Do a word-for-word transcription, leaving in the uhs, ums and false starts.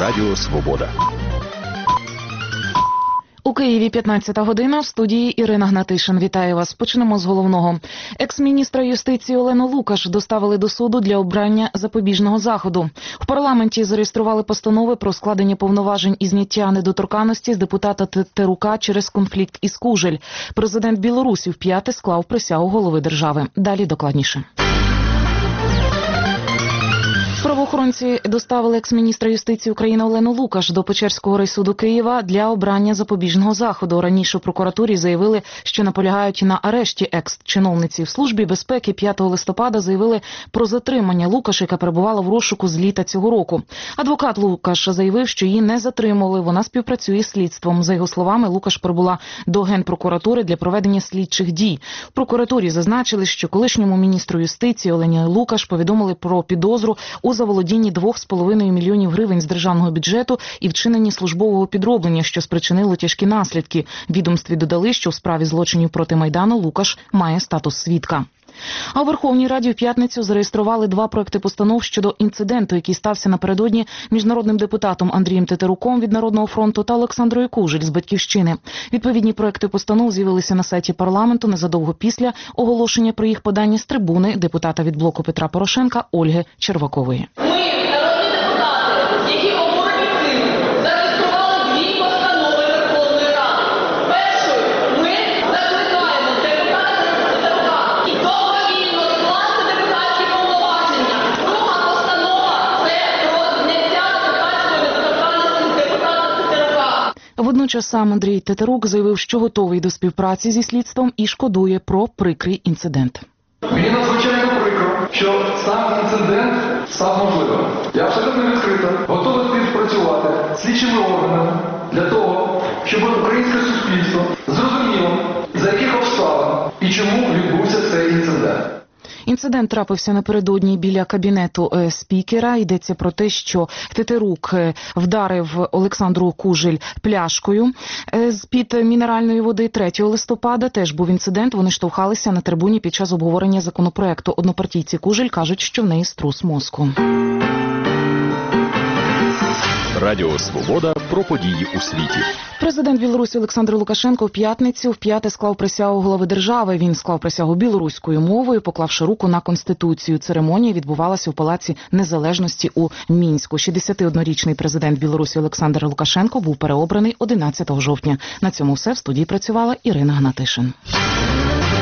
Радіо Свобода. У Києві п'ятнадцята година, в студії Ірина Гнатишин. Вітаю вас. Почнемо з головного. Екс-міністра юстиції Олену Лукаш доставили до суду для обрання запобіжного заходу. В парламенті зареєстрували постанови про складення повноважень і зняття недоторканності з депутата Тетерука через конфлікт із Кужель. Президент Білорусі вп'яте склав присягу голови держави. Далі докладніше. Правоохоронці доставили екс-міністра юстиції України Олену Лукаш до Печерського райсуду Києва для обрання запобіжного заходу. Раніше в прокуратурі заявили, що наполягають на арешті екс-чиновниці. В Службі безпеки п'ятого листопада заявили про затримання Лукаш, яка перебувала в розшуку з літа цього року. Адвокат Лукаш заявив, що її не затримували, вона співпрацює з слідством. За його словами, Лукаш прибула до Генпрокуратури для проведення слідчих дій. В прокуратурі зазначили, що колишньому міністру юстиції Олені Лукаш повідомили про підозру у заволодінні двох з половиною мільйонів гривень з державного бюджету і вчиненні службового підроблення, що спричинило тяжкі наслідки. Відомстві додали, що в справі злочинів проти Майдану Лукаш має статус свідка. А у Верховній Раді в п'ятницю зареєстрували два проекти постанов щодо інциденту, який стався напередодні між народним депутатом Андрієм Тетеруком від Народного фронту та Олександрою Кужель з «Батьківщини». Відповідні проекти постанов з'явилися на сайті парламенту незадовго після оголошення про їх подання з трибуни депутата від блоку Петра Порошенка Ольги Червакової. Водночас сам Андрій Тетерук заявив, що готовий до співпраці зі слідством і шкодує про прикрий інцидент. Мені надзвичайно прикро, що сам інцидент став можливим. Я абсолютно відкрито готовий співпрацювати з слідчими органами для того, щоб українське суспільство зрозуміло, за яких обставин і чому відбувся цей інцидент. Інцидент трапився напередодні біля кабінету спікера. Йдеться про те, що Тетерук вдарив Олександру Кужель пляшкою з-під мінеральної води. третього листопада теж був інцидент. Вони штовхалися на трибуні під час обговорення законопроекту. Однопартійці Кужель кажуть, що в неї струс мозку. Радіо Свобода про події у світі. Президент Білорусі Олександр Лукашенко в п'ятницю вп'яте склав присягу голови держави. Він склав присягу білоруською мовою, поклавши руку на Конституцію. Церемонія відбувалася у Палаці Незалежності у Мінську. шістдесятиоднорічний президент Білорусі Олександр Лукашенко був переобраний одинадцятого жовтня. На цьому все. В студії працювала Ірина Гнатишин.